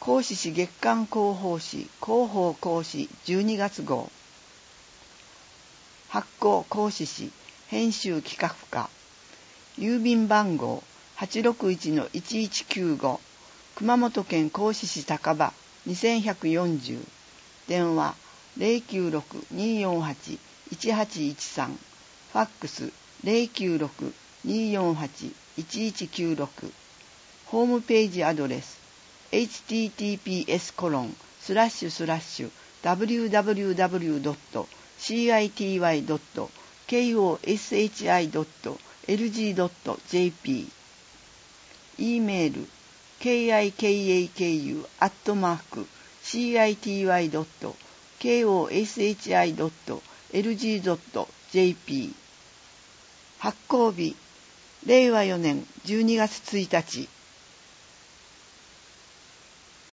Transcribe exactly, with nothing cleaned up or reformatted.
講師誌月刊広報誌広報講師じゅうにがつ号。発行講師誌編集企画課。郵便番号 はちろくいちのいちいちきゅうご 熊本県講師市高場にせんひゃくよんじゅう。電話 ゼロきゅうろく にーよんはち いちはちいちさん。ファックス ゼロきゅうろく にーよんはち いちいちきゅうろく。ホームページアドレス エイチティーティーピーエスコロンスラッシュスラッシュダブリューダブリューダブリュードットシーアイティーワイドットケーオーエスエイチアイドットエルジードットジェーピー。 E メール ケーアイケーエーケーユー アットマーク シーアイティーワイドットケーオーエスエイチアイドットエルジードットジェーピー。 発行日れいわよねんじゅうにがつついたち